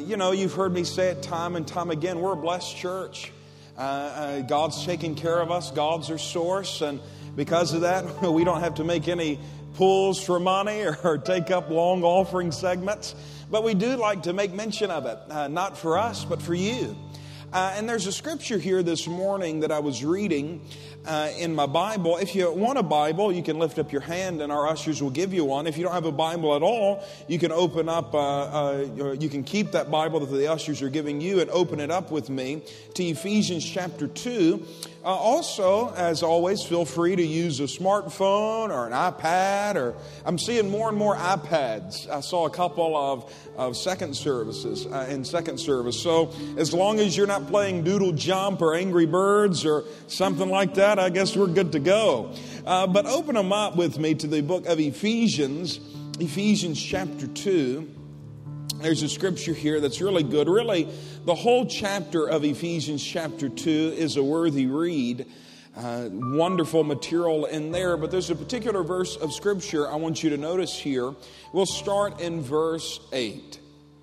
You've heard me say it time and time again. We're a blessed church. God's taking care of us. God's our source. And because of that, we don't have to make any pulls for money or take up long offering segments. But we do like to make mention of it. Not for us, but for you. And there's a scripture here this morning that I was reading in my Bible. If you want a Bible, you can lift up your hand and our ushers will give you one. If you don't have a Bible at all, you can open up, you can keep that Bible that the ushers are giving you and open it up with me to Ephesians chapter 2. Also, as always, feel free to use a smartphone or an iPad, or I'm seeing more and more iPads. I saw a couple of second services in second service. So as long as you're not playing Doodle Jump or Angry Birds or something like that, I guess we're good to go. But open them up with me to the book of Ephesians chapter 2. There's a scripture here that's really good. Really, the whole chapter of Ephesians chapter 2 is a worthy read. Wonderful material in there. But there's a particular verse of scripture I want you to notice here. We'll start in verse 8.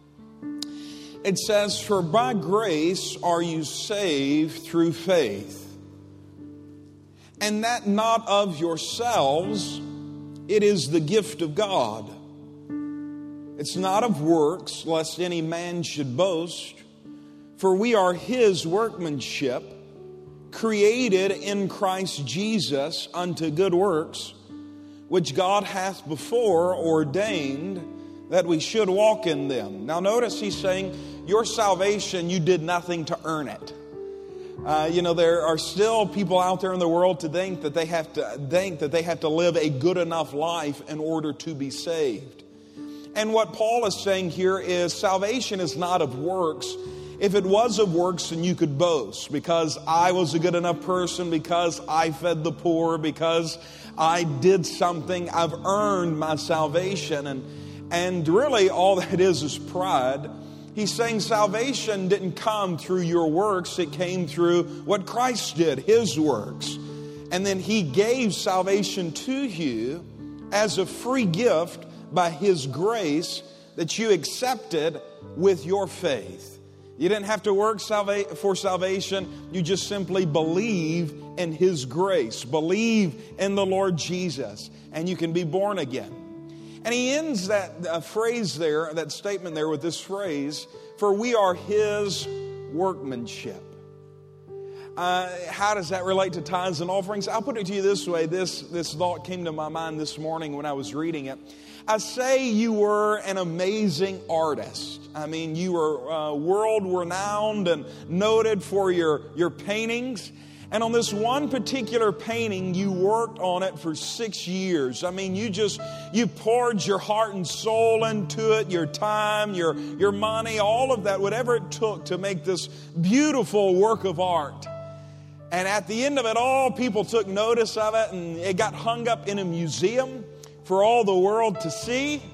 It says, "For by grace are you saved through faith, and that not of yourselves, it is the gift of God. It's not of works, lest any man should boast. For we are His workmanship, created in Christ Jesus unto good works, which God hath before ordained that we should walk in them." Now notice he's saying, your salvation, you did nothing to earn it. There are still people out there in the world to think that they have to live a good enough life in order to be saved. And what Paul is saying here is salvation is not of works. If it was of works, then you could boast, because I was a good enough person, because I fed the poor, because I did something, I've earned my salvation. And really all that is pride. He's saying salvation didn't come through your works, it came through what Christ did, His works. And then He gave salvation to you as a free gift by His grace that you accepted with your faith. You didn't have to work for salvation. You just simply believe in His grace. Believe in the Lord Jesus, and you can be born again. And he ends that phrase there, that statement there, with this phrase, "For we are His workmanship." How does that relate to tithes and offerings? I'll put it to you this way. This thought came to my mind this morning when I was reading it. I say you were an amazing artist. I mean, you were world-renowned and noted for your paintings. And on this one particular painting, you worked on it for 6 years. I mean, you poured your heart and soul into it, your time, your money, all of that, whatever it took to make this beautiful work of art. And at the end of it all, people took notice of it, and it got hung up in a museum for all the world to see.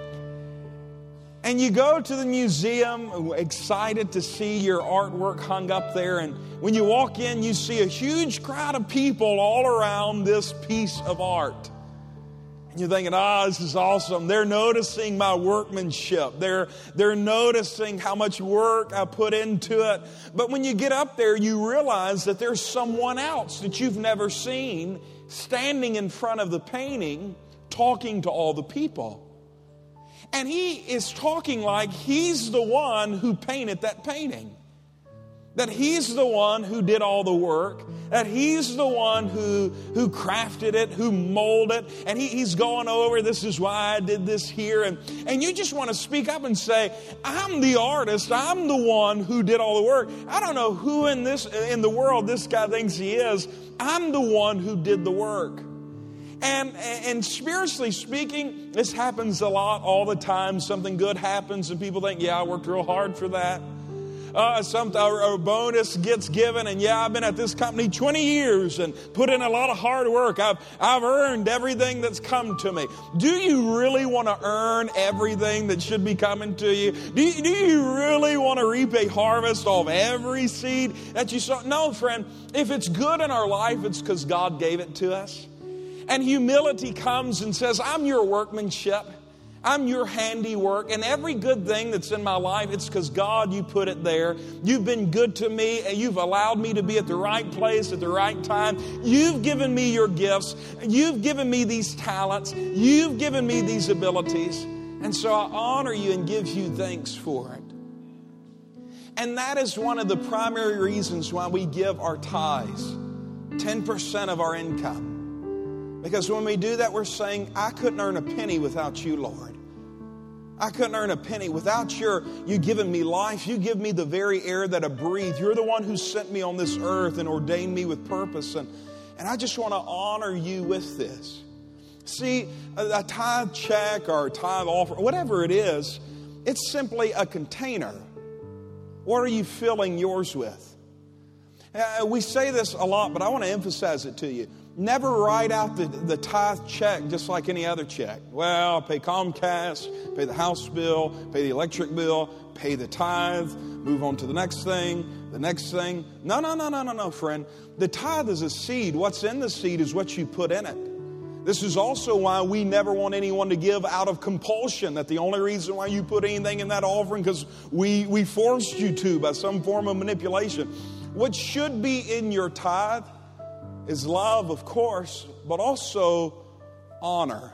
And you go to the museum excited to see your artwork hung up there. And when you walk in, you see a huge crowd of people all around this piece of art. And you're thinking, this is awesome. They're noticing my workmanship. They're noticing how much work I put into it. But when you get up there, you realize that there's someone else that you've never seen standing in front of the painting, talking to all the people. And he is talking like he's the one who painted that painting. That he's the one who did all the work. That he's the one who crafted it, who molded it. And he's going over, this is why I did this here. And you just want to speak up and say, I'm the artist. I'm the one who did all the work. I don't know who in the world this guy thinks he is. I'm the one who did the work. And spiritually speaking, this happens a lot, all the time. Something good happens and people think, I worked real hard for that. A bonus gets given, and I've been at this company 20 years and put in a lot of hard work. I've earned everything that's come to me. Do you really want to earn everything that should be coming to you? Do you really want to reap a harvest of every seed that you sow? No, friend. If it's good in our life, it's because God gave it to us. And humility comes and says, I'm your workmanship. I'm your handiwork, and every good thing that's in my life, it's because, God, you put it there. You've been good to me, and you've allowed me to be at the right place at the right time. You've given me your gifts. You've given me these talents. You've given me these abilities. And so I honor you and give you thanks for it. And that is one of the primary reasons why we give our tithes, 10% of our income. Because when we do that, we're saying, I couldn't earn a penny without you, Lord. I couldn't earn a penny without you giving me life. You give me the very air that I breathe. You're the one who sent me on this earth and ordained me with purpose. And I just want to honor you with this. See, a tithe check or a tithe offer, whatever it is, it's simply a container. What are you filling yours with? We say this a lot, but I want to emphasize it to you. Never write out the tithe check just like any other check. Well, pay Comcast, pay the house bill, pay the electric bill, pay the tithe, move on to the next thing. No, friend. The tithe is a seed. What's in the seed is what you put in it. This is also why we never want anyone to give out of compulsion, that the only reason why you put anything in that offering because we forced you to by some form of manipulation. What should be in your tithe is love, of course, but also honor.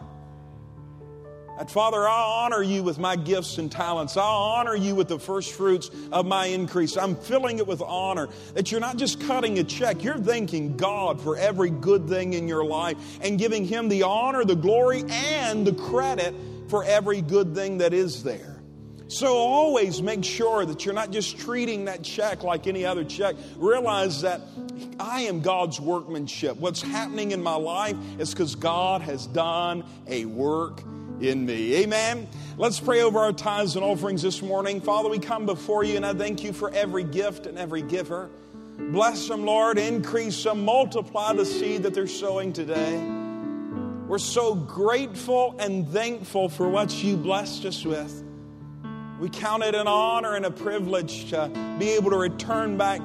And Father, I honor you with my gifts and talents. I honor you with the first fruits of my increase. I'm filling it with honor. That you're not just cutting a check. You're thanking God for every good thing in your life and giving Him the honor, the glory, and the credit for every good thing that is there. So always make sure that you're not just treating that check like any other check. Realize that I am God's workmanship. What's happening in my life is because God has done a work in me. Amen. Let's pray over our tithes and offerings this morning. Father, we come before you and I thank you for every gift and every giver. Bless them, Lord. Increase them. Multiply the seed that they're sowing today. We're so grateful and thankful for what you blessed us with. We count it an honor and a privilege to be able to return back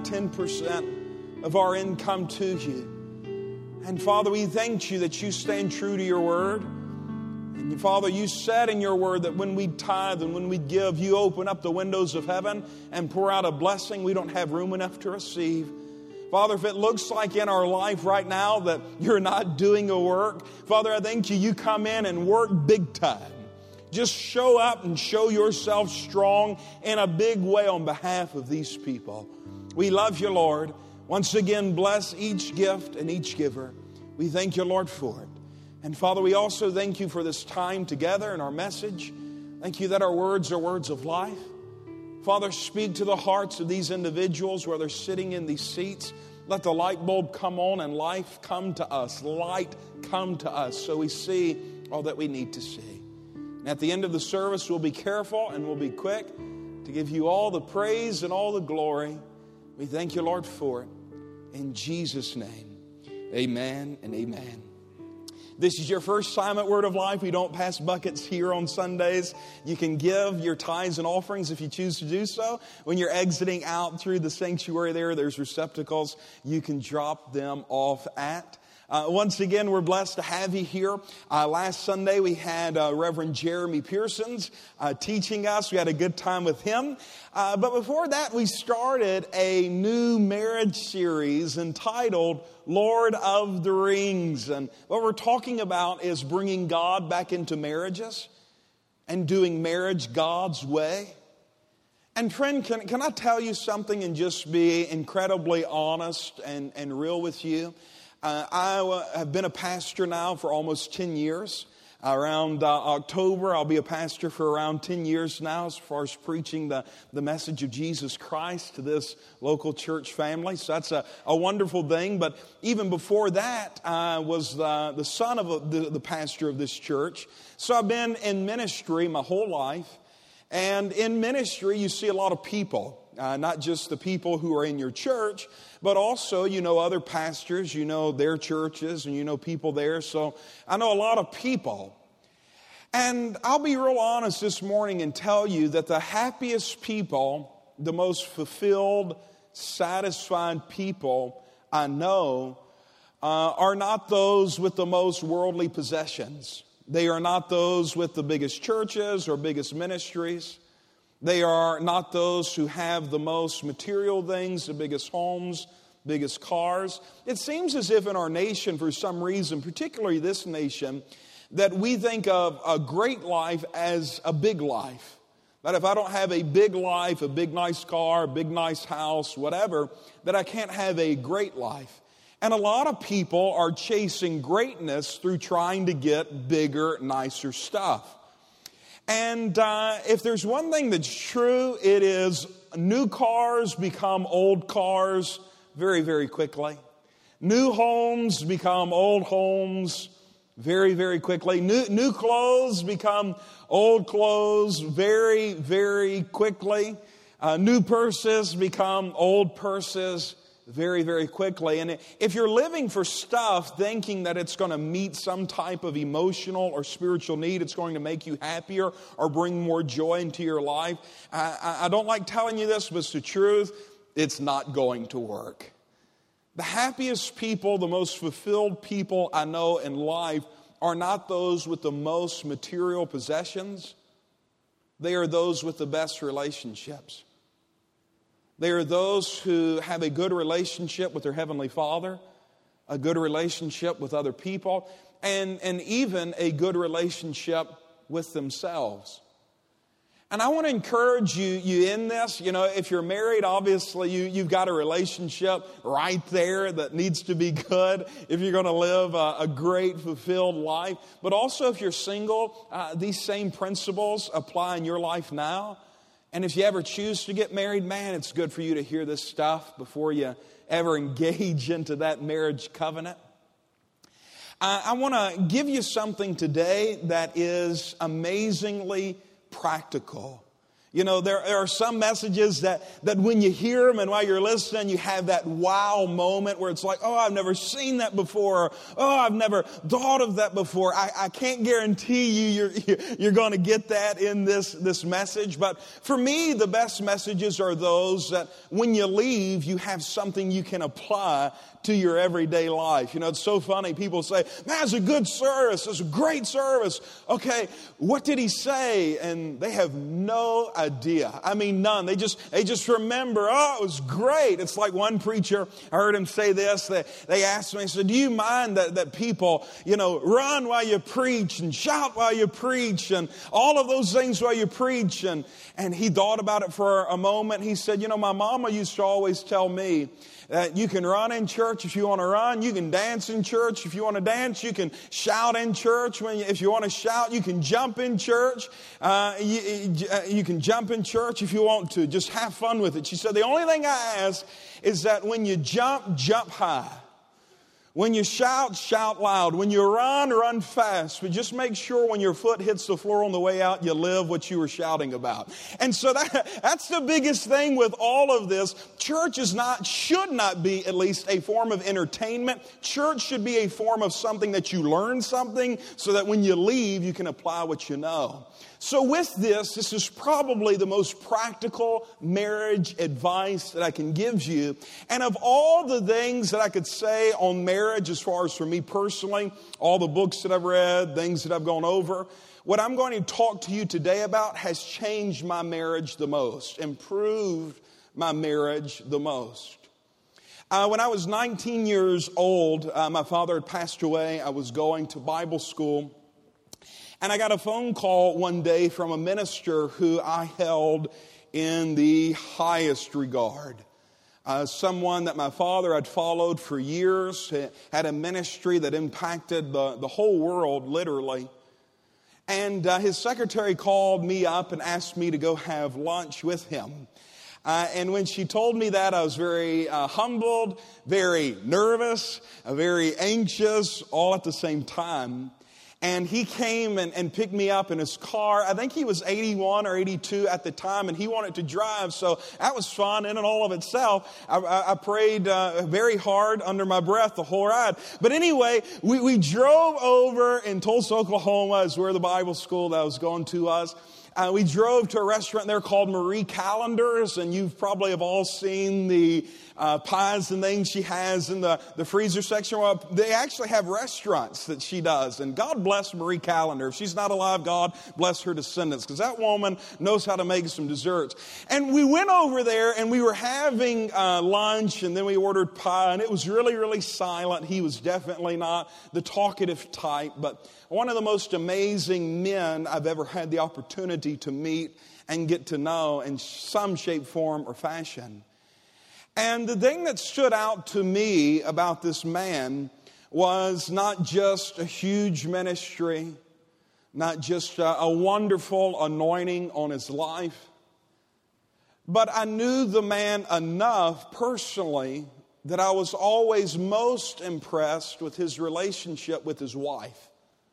10% of our income to you. And Father, we thank you that you stand true to your word. And Father, you said in your word that when we tithe and when we give, you open up the windows of heaven and pour out a blessing we don't have room enough to receive. Father, if it looks like in our life right now that you're not doing a work, Father, I thank you come in and work big time. Just show up and show yourself strong in a big way on behalf of these people. We love you, Lord. Once again, bless each gift and each giver. We thank you, Lord, for it. And Father, we also thank you for this time together and our message. Thank you that our words are words of life. Father, speak to the hearts of these individuals where they're sitting in these seats. Let the light bulb come on and life come to us. Light come to us so we see all that we need to see. At the end of the service, we'll be careful and we'll be quick to give you all the praise and all the glory. We thank you, Lord, for it. In Jesus' name, amen and amen. This is your first time at Word of Life. We don't pass buckets here on Sundays. You can give your tithes and offerings if you choose to do so. When you're exiting out through the sanctuary there's receptacles you can drop them off at. Once again, we're blessed to have you here. Last Sunday, we had Reverend Jeremy Pearsons teaching us. We had a good time with him. But before that, we started a new marriage series entitled Lord of the Rings. And what we're talking about is bringing God back into marriages and doing marriage God's way. And friend, can I tell you something and just be incredibly honest and real with you? I have been a pastor now for almost 10 years. Around October, I'll be a pastor for around 10 years now as far as preaching the message of Jesus Christ to this local church family. So that's a wonderful thing. But even before that, I was the son of the pastor of this church. So I've been in ministry my whole life. And in ministry, you see a lot of people. Not just the people who are in your church, but also, other pastors, their churches, and people there. So I know a lot of people. And I'll be real honest this morning and tell you that the happiest people, the most fulfilled, satisfied people I know are not those with the most worldly possessions. They are not those with the biggest churches or biggest ministries. They are not those who have the most material things, the biggest homes, biggest cars. It seems as if in our nation, for some reason, particularly this nation, that we think of a great life as a big life. That if I don't have a big life, a big nice car, a big nice house, whatever, that I can't have a great life. And a lot of people are chasing greatness through trying to get bigger, nicer stuff. And if there's one thing that's true, it is new cars become old cars very, very quickly. New homes become old homes very, very quickly. New clothes become old clothes very, very quickly. New purses become old purses very, very quickly. And if you're living for stuff thinking that it's going to meet some type of emotional or spiritual need, it's going to make you happier or bring more joy into your life, I don't like telling you this, but it's the truth. It's not going to work. The happiest people, the most fulfilled people I know in life are not those with the most material possessions. They are those with the best relationships. They are those who have a good relationship with their Heavenly Father, a good relationship with other people, and even a good relationship with themselves. And I want to encourage you in this. You know, if you're married, obviously you've got a relationship right there that needs to be good if you're going to live a great, fulfilled life. But also if you're single, these same principles apply in your life now. And if you ever choose to get married, man, it's good for you to hear this stuff before you ever engage into that marriage covenant. I want to give you something today that is amazingly practical. You know, there are some messages that when you hear them and while you're listening, you have that wow moment where it's like, oh, I've never seen that before. Or, oh, I've never thought of that before. I can't guarantee you're going to get that in this message. But for me, the best messages are those that when you leave, you have something you can apply to your everyday life. You know, it's so funny. People say, man, it's a good service. It's a great service. Okay, what did he say? And they have no idea. I mean, none. They just remember, oh, it was great. It's like one preacher, I heard him say this. They asked me, they said, do you mind that people, you know, run while you preach and shout while you preach and all of those things while you preach? And he thought about it for a moment. He said, you know, my mama used to always tell me that you can run in church if you want to run. You can dance in church if you want to dance. You can shout in church if you want to shout. You can jump in church. You can jump in church if you want to. Just have fun with it. She said, the only thing I ask is that when you jump, jump high. When you shout, shout loud. When you run, run fast. But just make sure when your foot hits the floor on the way out, you live what you were shouting about. And so that's the biggest thing with all of this. Church should not be at least a form of entertainment. Church should be a form of something that you learn something so that when you leave, you can apply what you know. So with this is probably the most practical marriage advice that I can give you. And of all the things that I could say on marriage, as far as for me personally, all the books that I've read, things that I've gone over, what I'm going to talk to you today about has changed my marriage the most, improved my marriage the most. When I was 19 years old, my father had passed away. I was going to Bible school. And I got a phone call one day from a minister who I held in the highest regard. Someone that my father had followed for years, had a ministry that impacted the whole world, literally. And his secretary called me up and asked me to go have lunch with him. And when she told me that, I was very humbled, very nervous, very anxious, all at the same time. And he came and picked me up in his car. I think he was 81 or 82 at the time, and he wanted to drive. So that was fun in and all of itself. I prayed very hard under my breath the whole ride. But anyway, we drove over in Tulsa, Oklahoma, is where the Bible school that I was going to was. We drove to a restaurant there called Marie Callender's, and you've probably have all seen the pies and things she has in the freezer section. Well, they actually have restaurants that she does, and God bless Marie Callender. If she's not alive, God bless her descendants, because that woman knows how to make some desserts. And we went over there, and we were having lunch, and then we ordered pie, and it was really, really silent. He was definitely not the talkative type, but one of the most amazing men I've ever had the opportunity to meet and get to know in some shape, form, or fashion. And the thing that stood out to me about this man was not just a huge ministry, not just a wonderful anointing on his life, but I knew the man enough personally that I was always most impressed with his relationship with his wife.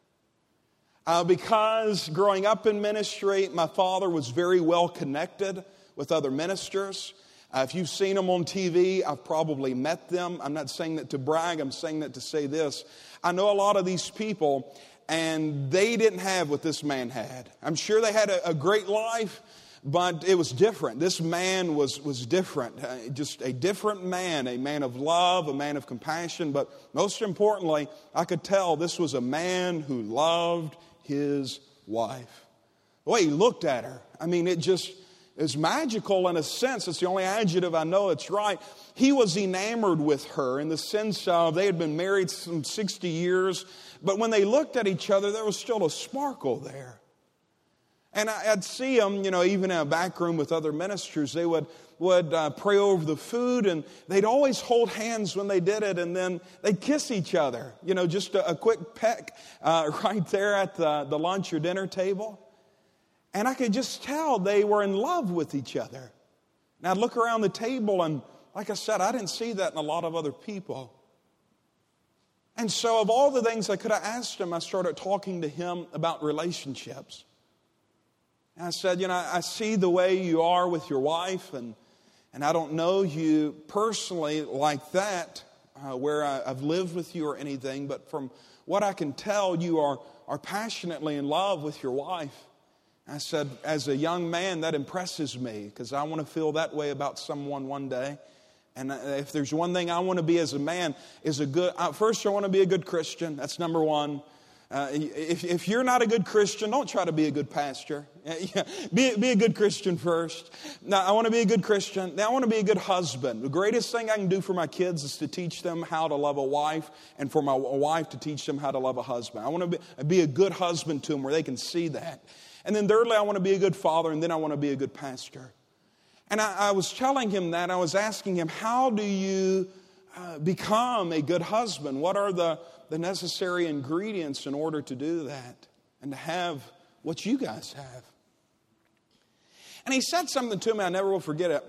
Because growing up in ministry, my father was very well connected with other ministers. If you've seen them on TV, I've probably met them. I'm not saying that to brag, I'm saying that to say this. I know a lot of these people, and they didn't have what this man had. I'm sure they had a great life, but it was different. This man was different, just a different man, a man of love, a man of compassion. But most importantly, I could tell this was a man who loved his wife. The way he looked at her, I mean, it was magical in a sense. It's the only adjective I know it's right. He was enamored with her in the sense of they had been married some 60 years, but when they looked at each other, there was still a sparkle there. And I'd see them, even in a back room with other ministers, they would pray over the food, and they'd always hold hands when they did it, and then they'd kiss each other, just a quick peck right there at the lunch or dinner table. And I could just tell they were in love with each other. And I'd look around the table, and like I said, I didn't see that in a lot of other people. And so of all the things I could have asked him, I started talking to him about relationships. And I said, I see the way you are with your wife, and I don't know you personally like that, where I've lived with you or anything, but from what I can tell, you are passionately in love with your wife. I said, as a young man, that impresses me, because I want to feel that way about someone one day. And if there's one thing I want to be as a man, first I want to be a good Christian. That's number one. If you're not a good Christian, don't try to be a good pastor. Be a good Christian first. Now, I want to be a good Christian. Now, I want to be a good husband. The greatest thing I can do for my kids is to teach them how to love a wife, and for my wife to teach them how to love a husband. I want to be a good husband to them where they can see that. And then thirdly, I want to be a good father, and then I want to be a good pastor. And I was telling him that. I was asking him, how do you become a good husband? What are the necessary ingredients in order to do that and to have what you guys have? And he said something to me, I never will forget it.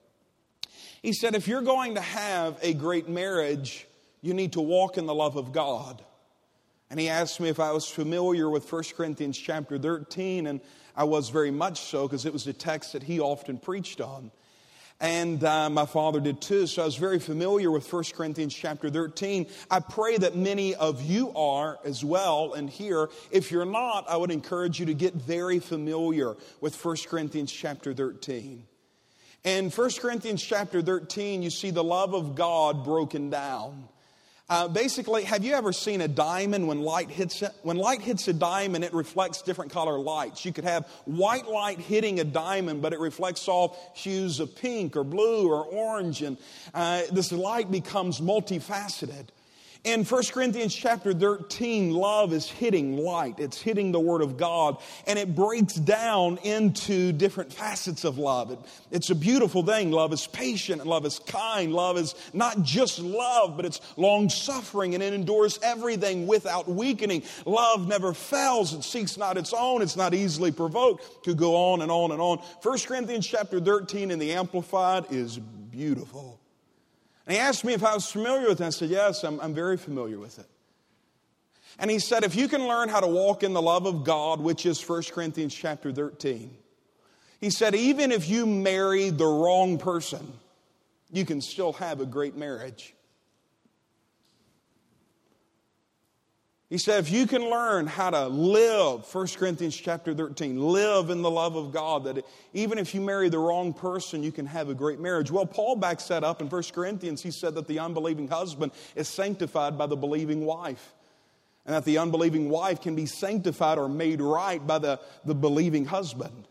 He said, if you're going to have a great marriage, you need to walk in the love of God. And he asked me if I was familiar with 1 Corinthians chapter 13, and I was very much so, because it was a text that he often preached on. And my father did too, so I was very familiar with 1 Corinthians chapter 13. I pray that many of you are as well and here. If you're not, I would encourage you to get very familiar with 1 Corinthians chapter 13. In 1 Corinthians chapter 13, you see the love of God broken down. Basically, have you ever seen a diamond when light hits it? When light hits a diamond, it reflects different color lights. You could have white light hitting a diamond, but it reflects all hues of pink or blue or orange, and this light becomes multifaceted. In 1 Corinthians chapter 13, love is hitting light. It's hitting the Word of God, and it breaks down into different facets of love. It's a beautiful thing. Love is patient, and love is kind. Love is not just love, but it's long-suffering, and it endures everything without weakening. Love never fails. It seeks not its own. It's not easily provoked. To go on and on and on. 1 Corinthians chapter 13 in the Amplified is beautiful. And he asked me if I was familiar with it. I said, yes, I'm very familiar with it. And he said, if you can learn how to walk in the love of God, which is 1 Corinthians chapter 13, he said, even if you marry the wrong person, you can still have a great marriage. He said, if you can learn how to live, 1 Corinthians chapter 13, live in the love of God, that even if you marry the wrong person, you can have a great marriage. Well, Paul backs that up in 1 Corinthians. He said that the unbelieving husband is sanctified by the believing wife, and that the unbelieving wife can be sanctified or made right by the believing husband.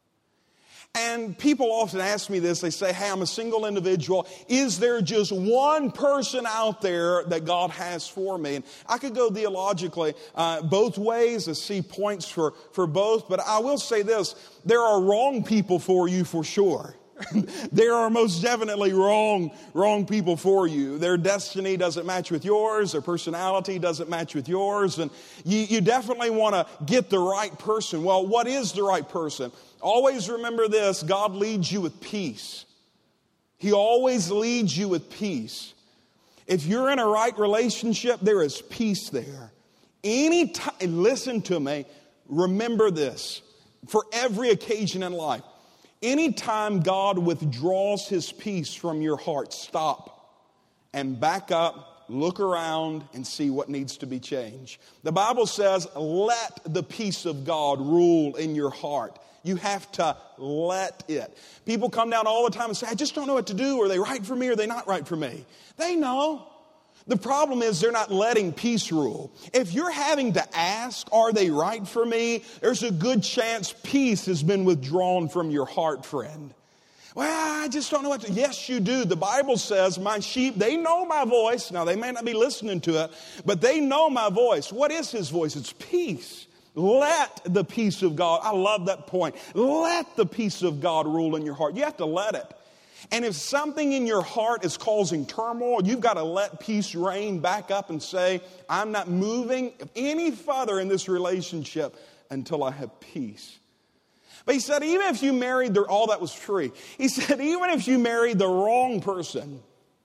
And people often ask me this. They say, hey, I'm a single individual. Is there just one person out there that God has for me? And I could go theologically both ways to see points for both. But I will say this. There are wrong people for you for sure. There are most definitely wrong people for you. Their destiny doesn't match with yours. Their personality doesn't match with yours. And you definitely want to get the right person. Well, what is the right person? Always remember this. God leads you with peace. He always leads you with peace. If you're in a right relationship, there is peace there. Anytime, listen to me, remember this. For every occasion in life, anytime God withdraws His peace from your heart, stop and back up, look around, and see what needs to be changed. The Bible says, let the peace of God rule in your heart. You have to let it. People come down all the time and say, I just don't know what to do. Are they right for me or are they not right for me? They know. The problem is they're not letting peace rule. If you're having to ask, are they right for me? There's a good chance peace has been withdrawn from your heart, friend. Well, I just don't know what to do. Yes, you do. The Bible says, my sheep, they know my voice. Now, they may not be listening to it, but they know my voice. What is His voice? It's peace. Let the peace of God, I love that point. Let the peace of God rule in your heart. You have to let it. And if something in your heart is causing turmoil, you've got to let peace reign, back up and say, I'm not moving any further in this relationship until I have peace. But he said, even if you married, all that was free. He said, even if you married the wrong person,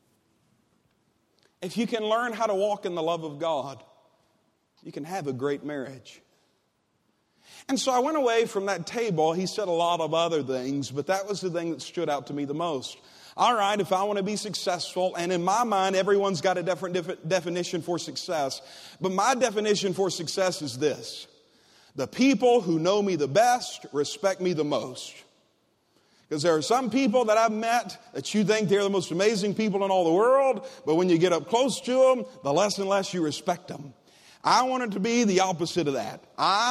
if you can learn how to walk in the love of God, you can have a great marriage. And so I went away from that table. He said a lot of other things, but that was the thing that stood out to me the most. All right, if I want to be successful, and in my mind, everyone's got a different definition for success, but my definition for success is this. The people who know me the best respect me the most. Because there are some people that I've met that you think they're the most amazing people in all the world, but when you get up close to them, the less and less you respect them. I want it to be the opposite of that.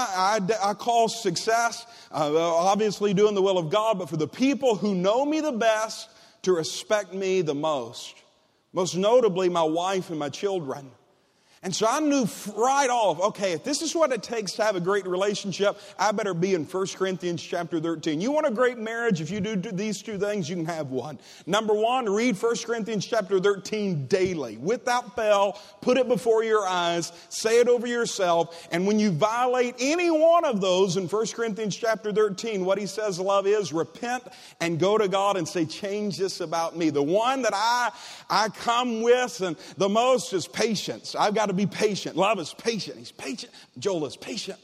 I call success, obviously doing the will of God, but for the people who know me the best to respect me the most. Most notably, my wife and my children. And so I knew right off, okay, if this is what it takes to have a great relationship, I better be in 1 Corinthians chapter 13. You want a great marriage? If you do these two things, you can have one. Number one, read 1 Corinthians chapter 13 daily. Without fail, put it before your eyes, say it over yourself, and when you violate any one of those in 1 Corinthians chapter 13, what he says love is, repent and go to God and say, change this about me. The one that I come with and the most is patience. I've got to be patient. Love is patient. He's patient. Joel is patient.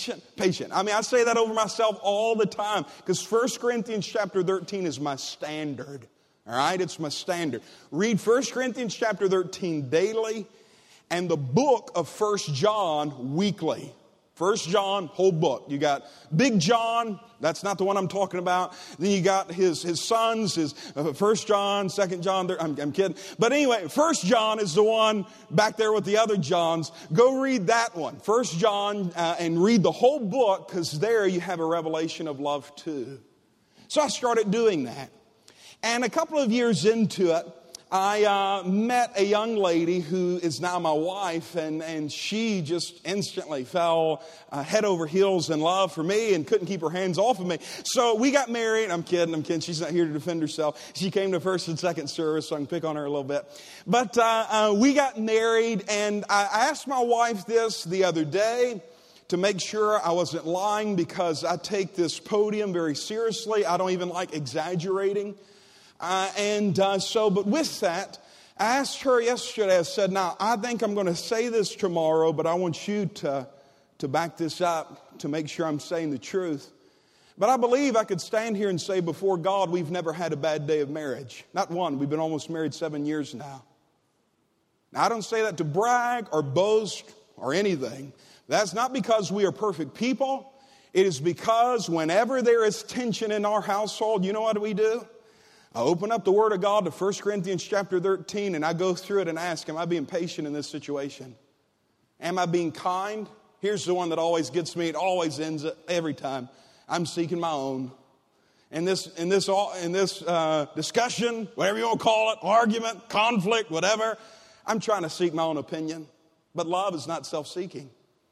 I mean, I say that over myself all the time because 1 Corinthians chapter 13 is my standard. All right? It's my standard. Read 1 Corinthians chapter 13 daily and the book of 1 John weekly. 1 John, whole book. You got Big John. That's not the one I'm talking about. Then you got his sons, his 1 John, 2 John. I'm kidding. But anyway, 1 John is the one back there with the other Johns. Go read that one. 1 John and read the whole book because there you have a revelation of love too. So I started doing that. And a couple of years into it, I met a young lady who is now my wife, and she just instantly fell head over heels in love for me and couldn't keep her hands off of me. So we got married. I'm kidding. She's not here to defend herself. She came to first and second service, so I can pick on her a little bit. But we got married, and I asked my wife this the other day to make sure I wasn't lying because I take this podium very seriously. I don't even like exaggerating. But with that, I asked her yesterday, I said, now, I think I'm going to say this tomorrow, but I want you to back this up to make sure I'm saying the truth. But I believe I could stand here and say before God, we've never had a bad day of marriage. Not one. We've been almost married 7 years now. Now, I don't say that to brag or boast or anything. That's not because we are perfect people. It is because whenever there is tension in our household, you know what we do? I open up the Word of God to 1 Corinthians chapter 13, and I go through it and ask, am I being patient in this situation? Am I being kind? Here's the one that always gets me. It always ends it every time. I'm seeking my own. In this discussion, whatever you want to call it, argument, conflict, whatever, I'm trying to seek my own opinion. But love is not self-seeking.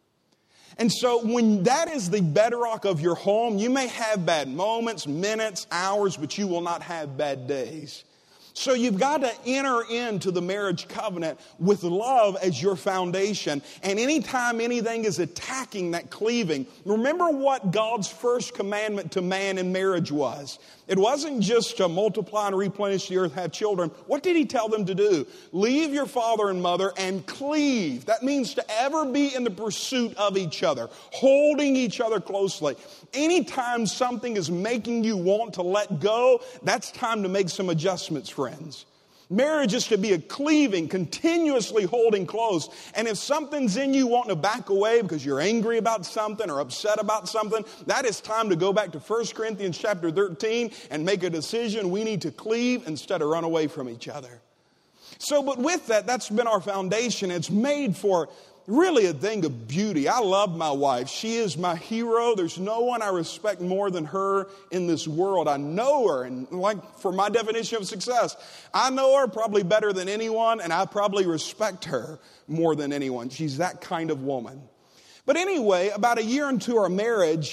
And so when that is the bedrock of your home, you may have bad moments, minutes, hours, but you will not have bad days. So you've got to enter into the marriage covenant with love as your foundation. And anytime anything is attacking that cleaving, remember what God's first commandment to man in marriage was. It wasn't just to multiply and replenish the earth, have children. What did he tell them to do? Leave your father and mother and cleave. That means to ever be in the pursuit of each other, holding each other closely. Anytime something is making you want to let go, that's time to make some adjustments, friends. Marriage is to be a cleaving, continuously holding close. And if something's in you wanting to back away because you're angry about something or upset about something, that is time to go back to 1 Corinthians chapter 13 and make a decision. We need to cleave instead of run away from each other. So, but with that, that's been our foundation. It's made for really a thing of beauty. I love my wife. She is my hero. There's no one I respect more than her in this world. I know her, and like for my definition of success, I know her probably better than anyone, and I probably respect her more than anyone. She's that kind of woman. But anyway, about a year into our marriage,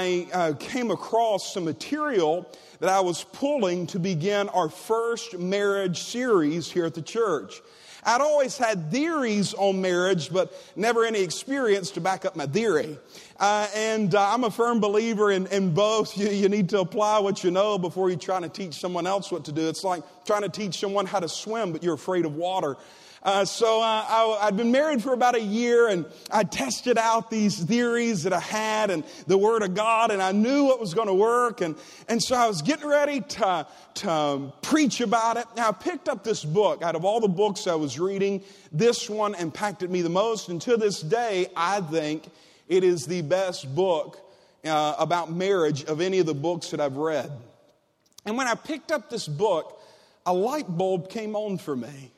I came across some material that I was pulling to begin our first marriage series here at the church. I'd always had theories on marriage, but never any experience to back up my theory. And I'm a firm believer in both. You need to apply what you know before you're trying to teach someone else what to do. It's like trying to teach someone how to swim, but you're afraid of water. So I'd been married for about a year, and I tested out these theories that I had and the Word of God, and I knew what was going to work. And so I was getting ready to preach about it. Now, I picked up this book. Out of all the books I was reading, this one impacted me the most. And to this day, I think it is the best book about marriage of any of the books that I've read. And when I picked up this book, a light bulb came on for me.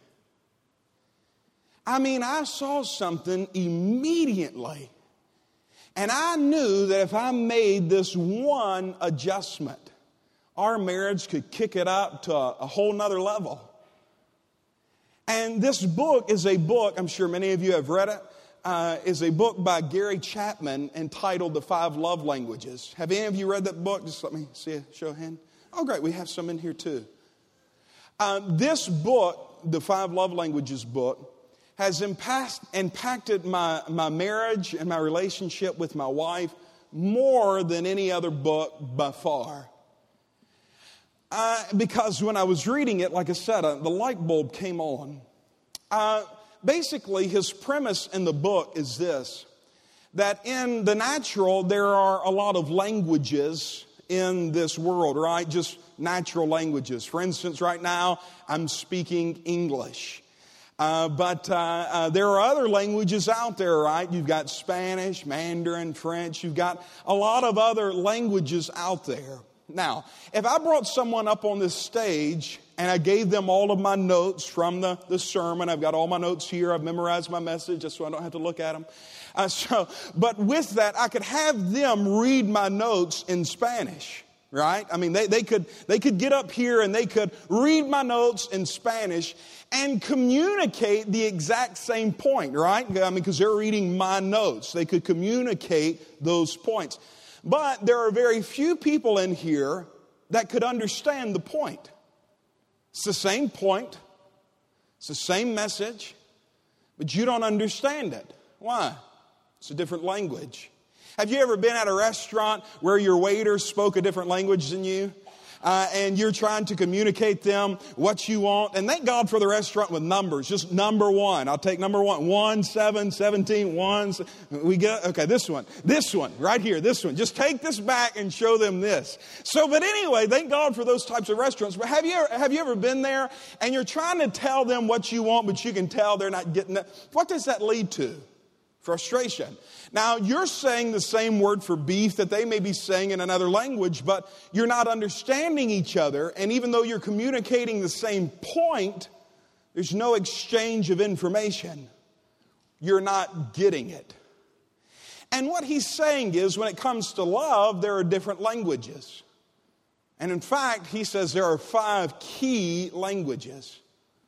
I mean, I saw something immediately. And I knew that if I made this one adjustment, our marriage could kick it up to a whole nother level. And this book is a book, I'm sure many of you have read it, is a book by Gary Chapman entitled The 5 Love Languages. Have any of you read that book? Just let me see a show of hand. Oh, great. We have some in here too. This book, The 5 Love Languages book, has impacted my marriage and my relationship with my wife more than any other book by far. Because when I was reading it, like I said, the light bulb came on. Basically, his premise in the book is this, that in the natural, there are a lot of languages in this world, right? Just natural languages. For instance, right now, I'm speaking English. But there are other languages out there, right? You've got Spanish, Mandarin, French. You've got a lot of other languages out there. Now, if I brought someone up on this stage and I gave them all of my notes from the sermon, I've got all my notes here, I've memorized my message, just so I don't have to look at them. But with that, I could have them read my notes in Spanish. Right? I mean, they could get up here and they could read my notes in Spanish and communicate the exact same point, right? I mean, because they're reading my notes. They could communicate those points. But there are very few people in here that could understand the point. It's the same point. It's the same message. But you don't understand it. Why? It's a different language. Have you ever been at a restaurant where your waiter spoke a different language than you? And you're trying to communicate them what you want. And thank God for the restaurant with numbers. Just number 1. I'll take number 1. 1, 7, 17, 1. We get, okay, this one, right here, this one. Just take this back and show them this. So, but anyway, thank God for those types of restaurants. But have you ever been there and you're trying to tell them what you want, but you can tell they're not getting it? What does that lead to? frustration. Now, you're saying the same word for beef that they may be saying in another language, but you're not understanding each other, and even though you're communicating the same point, there's no exchange of information. You're not getting it. And what he's saying is, when it comes to love, there are different languages. And in fact, he says there are 5 key languages.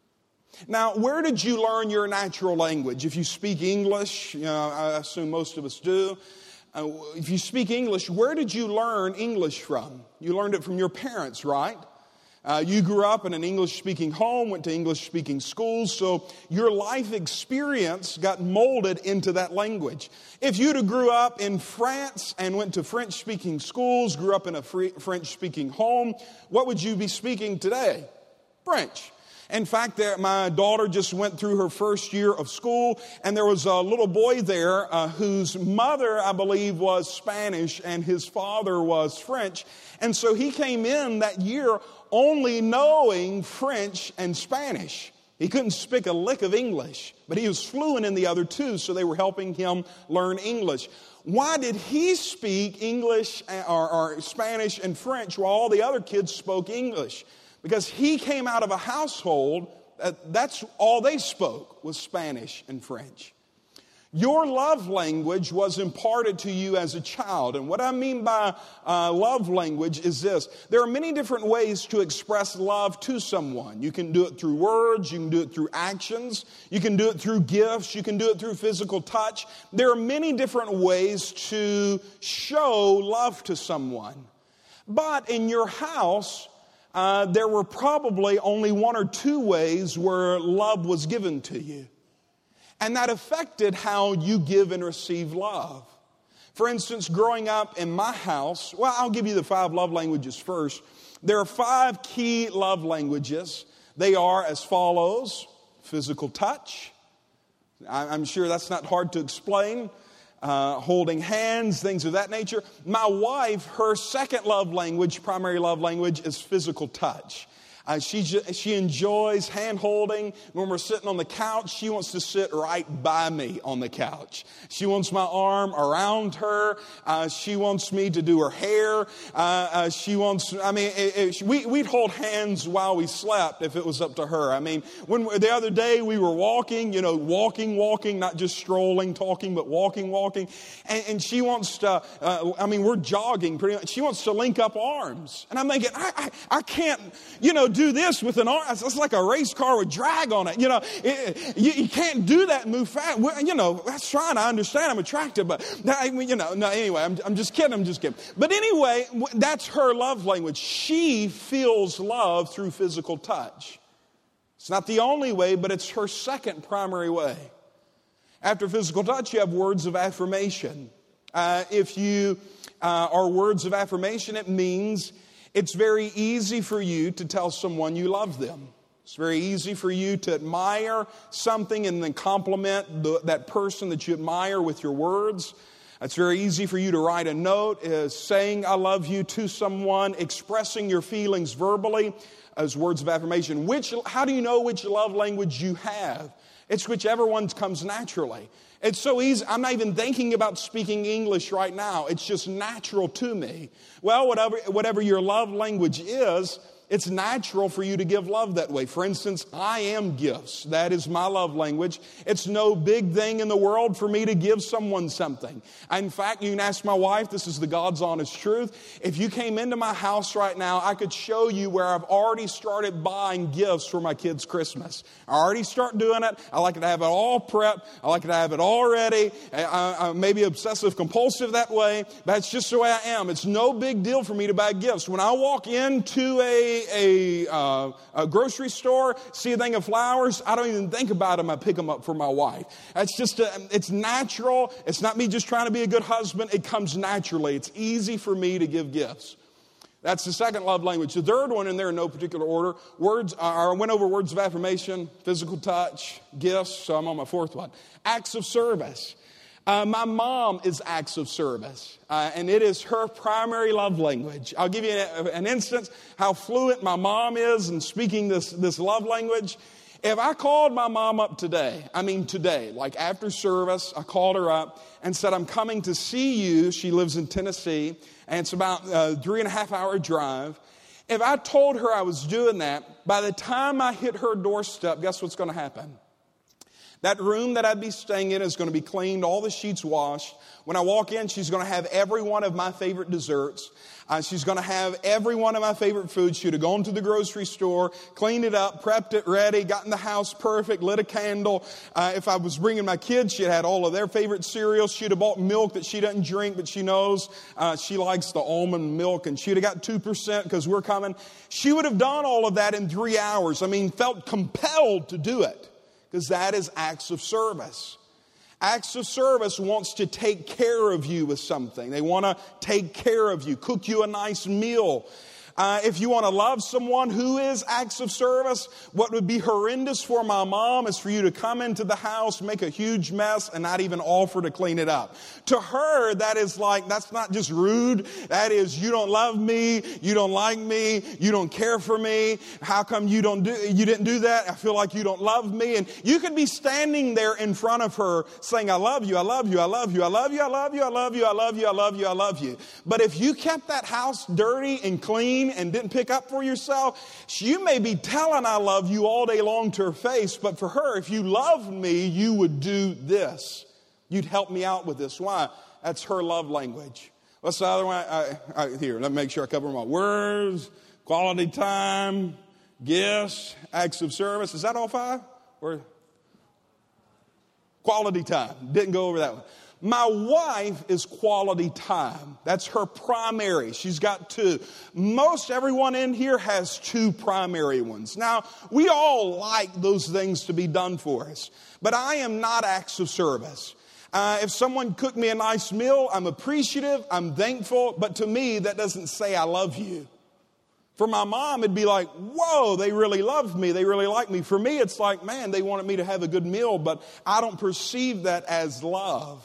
Now, where did you learn your natural language? If you speak English, I assume most of us do. If you speak English, where did you learn English from? You learned it from your parents, right? You grew up in an English-speaking home, went to English-speaking schools, so your life experience got molded into that language. If you'd have grew up in France and went to French-speaking schools, grew up in a French-speaking home, what would you be speaking today? French. In fact, my daughter just went through her first year of school, and there was a little boy there whose mother, I believe, was Spanish, and his father was French. And so he came in that year only knowing French and Spanish. He couldn't speak a lick of English, but he was fluent in the other two, so they were helping him learn English. Why did he speak English or Spanish and French while all the other kids spoke English? Because he came out of a household, that's all they spoke was Spanish and French. Your love language was imparted to you as a child. And what I mean by love language is this. There are many different ways to express love to someone. You can do it through words. You can do it through actions. You can do it through gifts. You can do it through physical touch. There are many different ways to show love to someone. But in your house, there were probably only 1 or 2 ways where love was given to you. And that affected how you give and receive love. For instance, growing up in my house, well, I'll give you the 5 love languages first. There are 5 key love languages. They are as follows: physical touch. I'm sure that's not hard to explain. Holding hands, things of that nature. My wife, her second love language, primary love language, is physical touch. She enjoys hand-holding. When we're sitting on the couch, she wants to sit right by me on the couch. She wants my arm around her. She wants me to do her hair. We'd hold hands while we slept if it was up to her. I mean, the other day we were walking, walking, not just strolling, talking, but walking. And she wants to, we're jogging pretty much. She wants to link up arms. And I'm thinking, I can't, do this with an arm. It's like a race car with drag on it. You can't do that and move fast. That's fine. I understand. I'm attractive, but anyway, I'm just kidding. But anyway, that's her love language. She feels love through physical touch. It's not the only way, but it's her second primary way. After physical touch, you have words of affirmation. If you are words of affirmation, it means it's very easy for you to tell someone you love them. It's very easy for you to admire something and then compliment that person that you admire with your words. It's very easy for you to write a note saying I love you to someone, expressing your feelings verbally as words of affirmation. How do you know which love language you have? It's whichever one comes naturally. It's so easy. I'm not even thinking about speaking English right now. It's just natural to me. Well, whatever your love language is, it's natural for you to give love that way. For instance, I am gifts. That is my love language. It's no big thing in the world for me to give someone something. In fact, you can ask my wife, this is the God's honest truth. If you came into my house right now, I could show you where I've already started buying gifts for my kids' Christmas. I already start doing it. I like to have it all prepped. I like to have it all ready. I may be obsessive compulsive that way. That's just the way I am. It's no big deal for me to buy gifts. When I walk into a grocery store, see a thing of flowers, I don't even think about them. I pick them up for my wife. That's just, it's natural. It's not me just trying to be a good husband. It comes naturally. It's easy for me to give gifts. That's the second love language. The third one in there in no particular order. I went over words of affirmation, physical touch, gifts. So I'm on my fourth one. Acts of service. My mom is acts of service, and it is her primary love language. I'll give you an instance how fluent my mom is in speaking this love language. If I called my mom up today, like after service, I called her up and said, I'm coming to see you. She lives in Tennessee, and it's about a 3.5 hour drive. If I told her I was doing that, by the time I hit her doorstep, guess what's going to happen? That room that I'd be staying in is going to be cleaned, all the sheets washed. When I walk in, she's going to have every one of my favorite desserts. She's going to have every one of my favorite foods. She'd have gone to the grocery store, cleaned it up, prepped it ready, gotten the house perfect, lit a candle. If I was bringing my kids, she'd had all of their favorite cereals. She'd have bought milk that she doesn't drink, but she knows she likes the almond milk, and she'd have got 2% because we're coming. She would have done all of that in 3 hours. Felt compelled to do it. Because that is acts of service. Acts of service wants to take care of you with something. They want to take care of you, cook you a nice meal. If you want to love someone who is acts of service, what would be horrendous for my mom is for you to come into the house, make a huge mess, and not even offer to clean it up. To her, that's not just rude. That is, you don't love me, you don't like me, you don't care for me. How come you didn't do that? I feel like you don't love me. And you could be standing there in front of her saying, I love you, I love you, I love you, I love you, I love you, I love you, I love you, I love you, I love you. But if you kept that house dirty and clean and didn't pick up for yourself, you may be telling I love you all day long to her face, but for her, if you loved me, you would do this. You'd help me out with this. Why? That's her love language. What's the other one? Here, let me make sure I cover them all. Words, quality time, gifts, acts of service. Is that all 5? Or quality time. Didn't go over that one. My wife is quality time. That's her primary. She's got 2. Most everyone in here has 2 primary ones. Now, we all like those things to be done for us, but I am not acts of service. If someone cooked me a nice meal, I'm appreciative, I'm thankful, but to me, that doesn't say I love you. For my mom, it'd be like, whoa, they really love me. They really like me. For me, it's like, man, they wanted me to have a good meal, but I don't perceive that as love.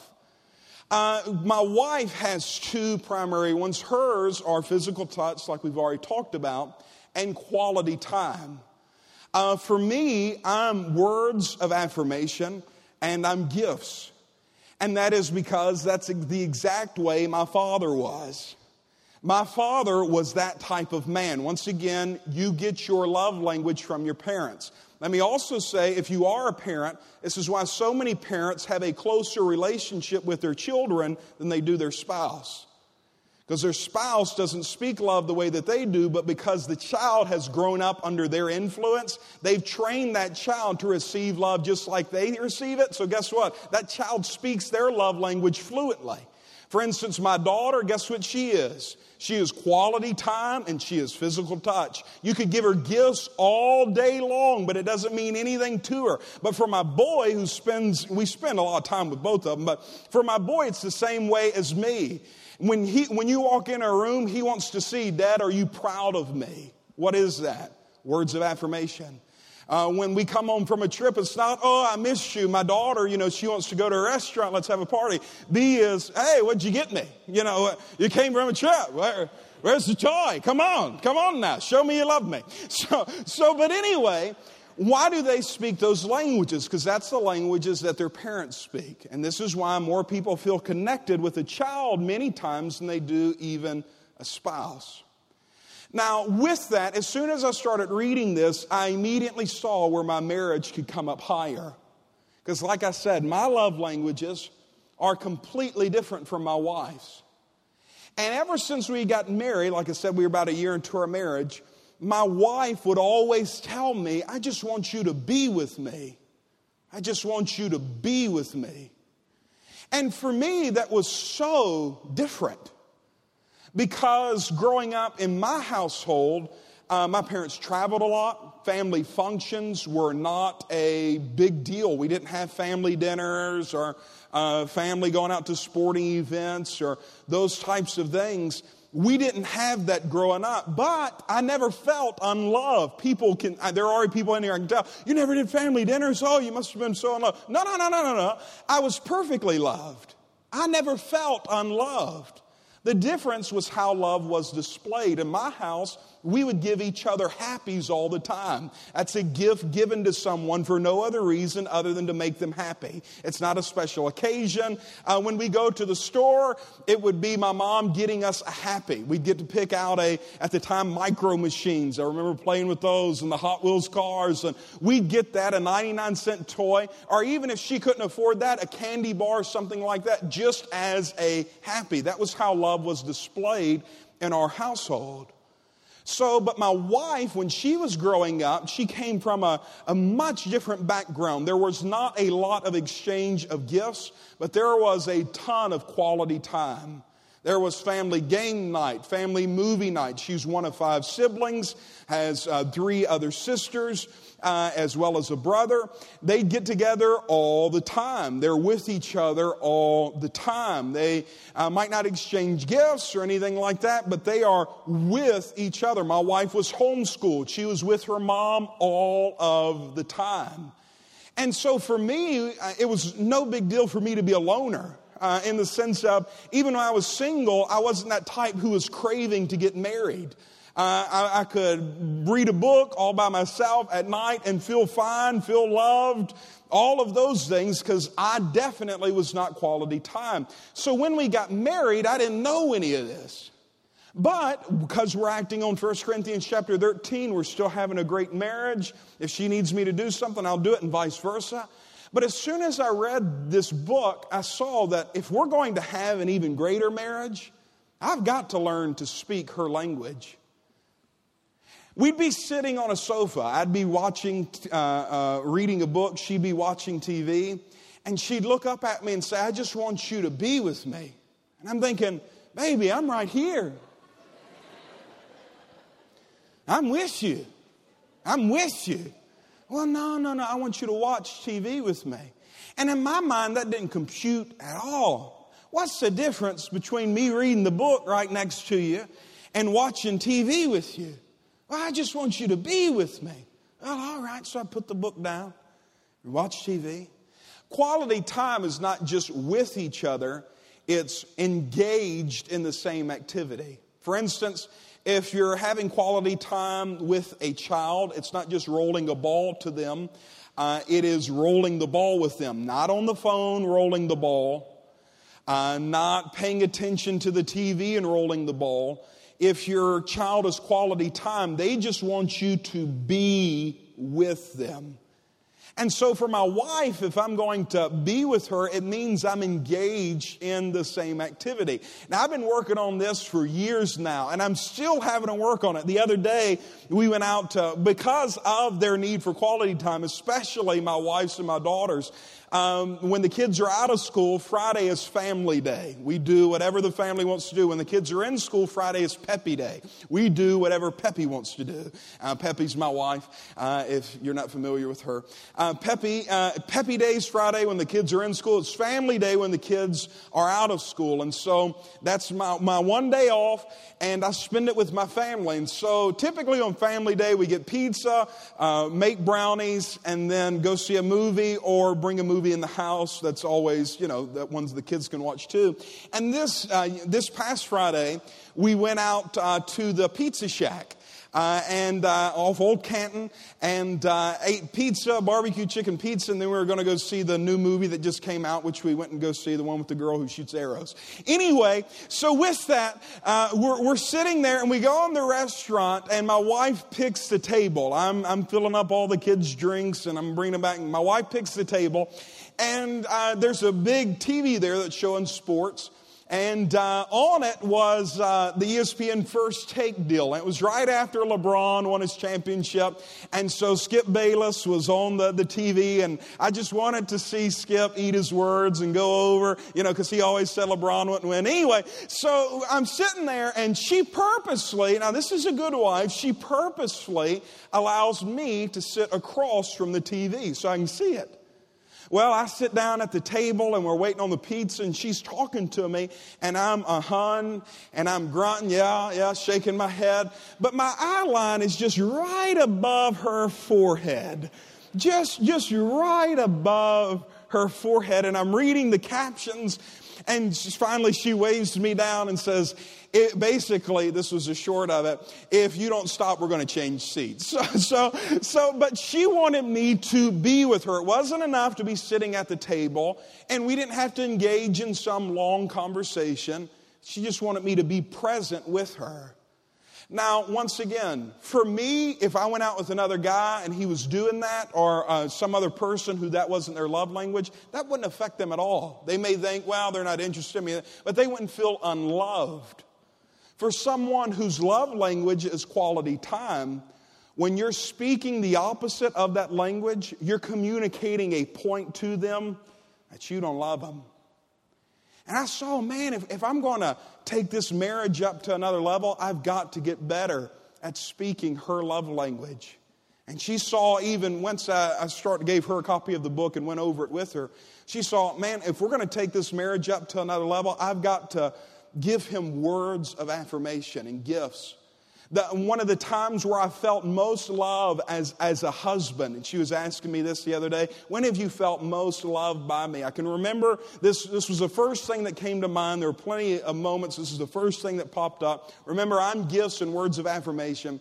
My wife has 2 primary ones. Hers are physical touch, like we've already talked about, and quality time. For me, I'm words of affirmation and I'm gifts. And that is because that's the exact way my father was. My father was that type of man. Once again, you get your love language from your parents. Let me also say, if you are a parent, this is why so many parents have a closer relationship with their children than they do their spouse. Because their spouse doesn't speak love the way that they do, but because the child has grown up under their influence, they've trained that child to receive love just like they receive it. So guess what? That child speaks their love language fluently. For instance, my daughter, guess what she is? She is quality time and she is physical touch. You could give her gifts all day long, but it doesn't mean anything to her. But for my boy we spend a lot of time with both of them, but for my boy, it's the same way as me. When you walk in a room, he wants to see, Dad, are you proud of me? What is that? Words of affirmation. When we come home from a trip, it's not, oh, I missed you. My daughter, she wants to go to a restaurant. Let's have a party. B is, hey, what'd you get me? You came from a trip. Where's the toy? Come on now. Show me you love me. But anyway, why do they speak those languages? Because that's the languages that their parents speak. And this is why more people feel connected with a child many times than they do even a spouse. Now, with that, as soon as I started reading this, I immediately saw where my marriage could come up higher. Because like I said, my love languages are completely different from my wife's. And ever since we got married, like I said, we were about a year into our marriage, my wife would always tell me, I just want you to be with me. I just want you to be with me. And for me, that was so different. Because growing up in my household, my parents traveled a lot. Family functions were not a big deal. We didn't have family dinners or family going out to sporting events or those types of things. We didn't have that growing up, but I never felt unloved. There are already people in here I can tell, you never did family dinners? Oh, you must have been so unloved. No. I was perfectly loved. I never felt unloved. The difference was how love was displayed. In my house, we would give each other happies all the time. That's a gift given to someone for no other reason other than to make them happy. It's not a special occasion. When we go to the store, it would be my mom getting us a happy. We'd get to pick out at the time, micro machines. I remember playing with those and the Hot Wheels cars. And we'd get that, a 99-cent toy. Or even if she couldn't afford that, a candy bar or something like that, just as a happy. That was how love was displayed in our household. So, but my wife, when she was growing up, she came from a much different background. There was not a lot of exchange of gifts, but there was a ton of quality time. There was family game night, family movie night. She's one of 5 siblings, has 3 other sisters, as well as a brother. They get together all the time. They're with each other all the time. They might not exchange gifts or anything like that, but they are with each other. My wife was homeschooled. She was with her mom all of the time. And so for me, it was no big deal for me to be a loner. In the sense of, even when I was single, I wasn't that type who was craving to get married. I could read a book all by myself at night and feel fine, feel loved, all of those things, because I definitely was not quality time. So when we got married, I didn't know any of this. But because we're acting on 1 Corinthians chapter 13, we're still having a great marriage. If she needs me to do something, I'll do it, and vice versa. But as soon as I read this book, I saw that if we're going to have an even greater marriage, I've got to learn to speak her language. We'd be sitting on a sofa. I'd be watching, reading a book. She'd be watching TV. And she'd look up at me and say, "I just want you to be with me." And I'm thinking, "Baby, I'm right here. I'm with you. I'm with you." "Well, no, I want you to watch TV with me." And in my mind, that didn't compute at all. What's the difference between me reading the book right next to you and watching TV with you? "Well, I just want you to be with me." "Well, all right." So I put the book down and watch TV. Quality time is not just with each other. It's engaged in the same activity. For instance, if you're having quality time with a child, it's not just rolling a ball to them. It is rolling the ball with them. Not on the phone, rolling the ball. Not paying attention to the TV and rolling the ball. If your child is quality time, they just want you to be with them. And so for my wife, if I'm going to be with her, it means I'm engaged in the same activity. Now, I've been working on this for years now, and I'm still having to work on it. The other day, we went out because of their need for quality time, especially my wife's and my daughter's. When the kids are out of school, Friday is family day. We do whatever the family wants to do. When the kids are in school, Friday is Peppy day. We do whatever Peppy wants to do. Peppy's my wife, if you're not familiar with her. Peppy day's Friday when the kids are in school. It's family day when the kids are out of school. And so that's my one day off, and I spend it with my family. And so typically on family day, we get pizza, make brownies, and then go see a movie or bring a movie in the house. That's always, that ones the kids can watch too. And this past Friday, we went out to the Pizza Shack. Off Old Canton, and ate pizza, barbecue chicken pizza, and then we were going to go see the new movie that just came out, which we went and go see, the one with the girl who shoots arrows. Anyway, so with that, we're sitting there, and we go in the restaurant, and my wife picks the table. I'm filling up all the kids' drinks, and I'm bringing them back, and my wife picks the table, and there's a big TV there that's showing sports. And on it was the ESPN First Take deal. And it was right after LeBron won his championship. And so Skip Bayless was on the TV. And I just wanted to see Skip eat his words and go over, because he always said LeBron wouldn't win. Anyway, so I'm sitting there, and she purposely, now this is a good wife, she purposely allows me to sit across from the TV so I can see it. Well, I sit down at the table, and we're waiting on the pizza, and she's talking to me, and I'm and I'm grunting, yeah, shaking my head. But my eye line is just right above her forehead. Just right above her forehead. And I'm reading the captions, And finally she waves me down and says, basically, this was the short of it, if you don't stop, we're going to change seats. But she wanted me to be with her. It wasn't enough to be sitting at the table, and we didn't have to engage in some long conversation. She just wanted me to be present with her. Now, once again, for me, if I went out with another guy and he was doing that, or some other person who that wasn't their love language, that wouldn't affect them at all. They may think, well, they're not interested in me, but they wouldn't feel unloved. For someone whose love language is quality time, when you're speaking the opposite of that language, you're communicating a point to them that you don't love them. And I saw, man, if I'm going to take this marriage up to another level, I've got to get better at speaking her love language. And she saw, even once I gave her a copy of the book and went over it with her, she saw, man, if we're going to take this marriage up to another level, I've got to give him words of affirmation and gifts. One of the times where I felt most love as a husband, and she was asking me this the other day, when have you felt most loved by me? I can remember this was the first thing that came to mind. There were plenty of moments. This is the first thing that popped up. Remember, I'm gifts and words of affirmation.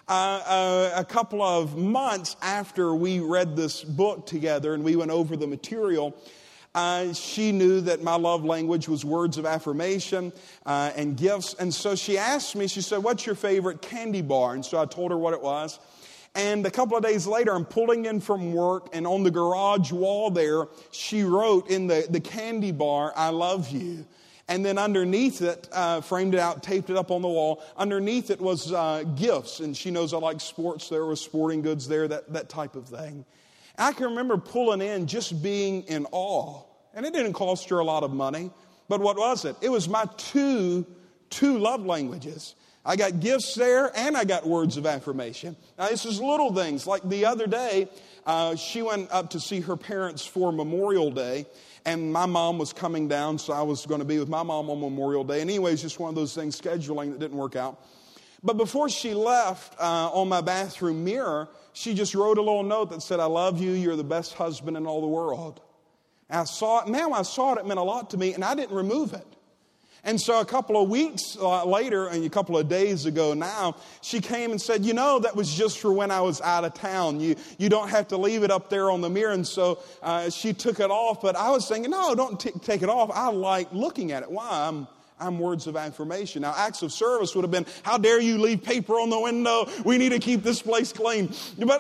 A couple of months after we read this book together and we went over the material, she knew that my love language was words of affirmation and gifts. And so she asked me, she said, what's your favorite candy bar? And so I told her what it was. And a couple of days later, I'm pulling in from work, and on the garage wall there, she wrote in the candy bar, I love you. And then underneath it, framed it out, taped it up on the wall. Underneath it was gifts. And she knows I like sports. There was sporting goods there, that type of thing. I can remember pulling in, just being in awe. And it didn't cost her a lot of money. But what was it? It was my two love languages. I got gifts there, and I got words of affirmation. Now, this is little things. Like the other day, she went up to see her parents for Memorial Day. And my mom was coming down, so I was going to be with my mom on Memorial Day. And anyways, just one of those things, scheduling that didn't work out. But before she left, on my bathroom mirror, she just wrote a little note that said, I love you, you're the best husband in all the world. And I saw it, man, when I saw it, it meant a lot to me, and I didn't remove it. And so a couple of weeks later, and a couple of days ago now, she came and said, that was just for when I was out of town. You don't have to leave it up there on the mirror. And so she took it off, but I was thinking, no, don't take it off. I like looking at it. Why? I'm words of affirmation. Now, acts of service would have been, how dare you leave paper on the window? We need to keep this place clean.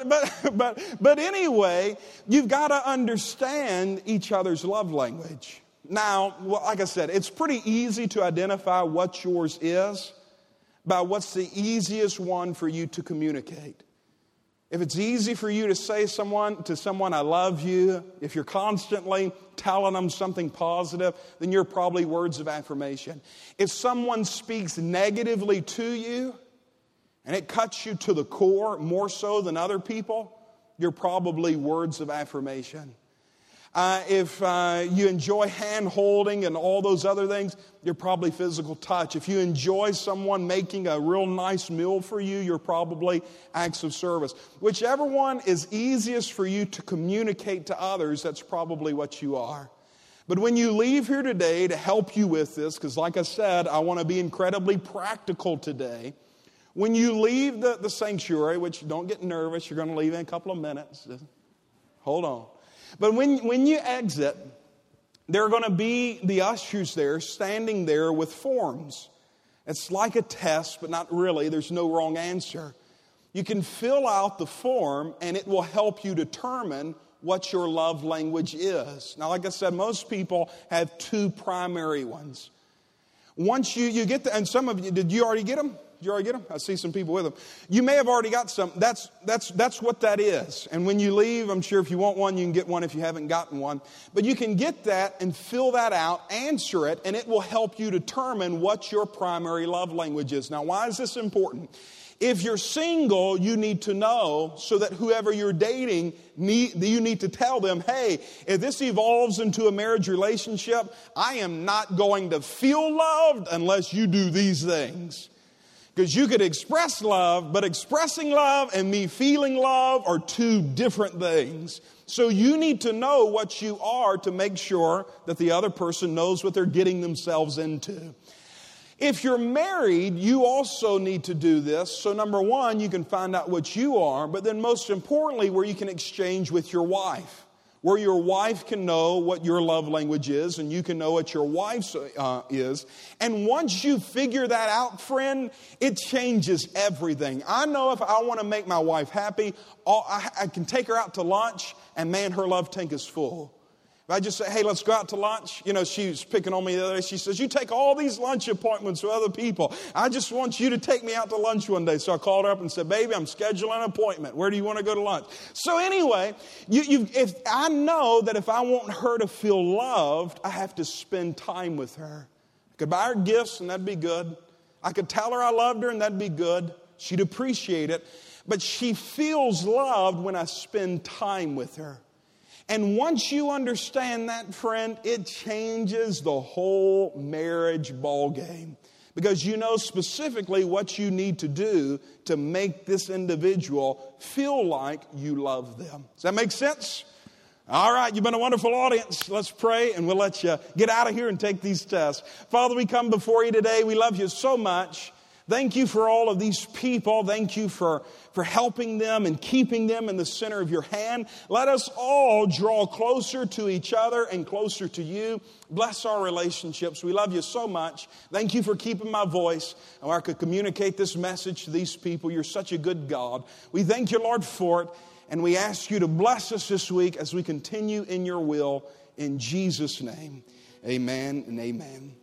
But anyway, you've got to understand each other's love language. Now, like I said, it's pretty easy to identify what yours is by what's the easiest one for you to communicate. If it's easy for you to say to someone, I love you, if you're constantly telling them something positive, then you're probably words of affirmation. If someone speaks negatively to you, and it cuts you to the core more so than other people, you're probably words of affirmation. If you enjoy hand-holding and all those other things, you're probably physical touch. If you enjoy someone making a real nice meal for you, you're probably acts of service. Whichever one is easiest for you to communicate to others, that's probably what you are. But when you leave here today, to help you with this, because like I said, I want to be incredibly practical today. When you leave the sanctuary, which don't get nervous, you're going to leave in a couple of minutes. Hold on. But when you exit, there are going to be the ushers there standing there with forms. It's like a test, but not really. There's no wrong answer. You can fill out the form, and it will help you determine what your love language is. Now, like I said, most people have two primary ones. Once you get and some of you, did you already get them? Did you already get them? I see some people with them. You may have already got some. That's what that is. And when you leave, I'm sure if you want one, you can get one if you haven't gotten one. But you can get that and fill that out, answer it, and it will help you determine what your primary love language is. Now, why is this important? If you're single, you need to know so that whoever you're dating, you need to tell them, hey, if this evolves into a marriage relationship, I am not going to feel loved unless you do these things. Because you could express love, but expressing love and me feeling love are two different things. So you need to know what you are to make sure that the other person knows what they're getting themselves into. If you're married, you also need to do this. So number one, you can find out what you are, but then most importantly, where you can exchange with your wife. Where your wife can know what your love language is and you can know what your wife's is. And once you figure that out, friend, it changes everything. I know if I want to make my wife happy, I can take her out to lunch and man, her love tank is full. If I just say, hey, let's go out to lunch. You know, she was picking on me the other day. She says, you take all these lunch appointments with other people. I just want you to take me out to lunch one day. So I called her up and said, baby, I'm scheduling an appointment. Where do you want to go to lunch? So anyway, if I know that if I want her to feel loved, I have to spend time with her. I could buy her gifts and that'd be good. I could tell her I loved her and that'd be good. She'd appreciate it. But she feels loved when I spend time with her. And once you understand that, friend, it changes the whole marriage ball game. Because you know specifically what you need to do to make this individual feel like you love them. Does that make sense? All right, you've been a wonderful audience. Let's pray and we'll let you get out of here and take these tests. Father, we come before you today. We love you so much. Thank you for all of these people. Thank you for helping them and keeping them in the center of your hand. Let us all draw closer to each other and closer to you. Bless our relationships. We love you so much. Thank you for keeping my voice and where I could communicate this message to these people. You're such a good God. We thank you, Lord, for it. And we ask you to bless us this week as we continue in your will. In Jesus' name, amen and amen.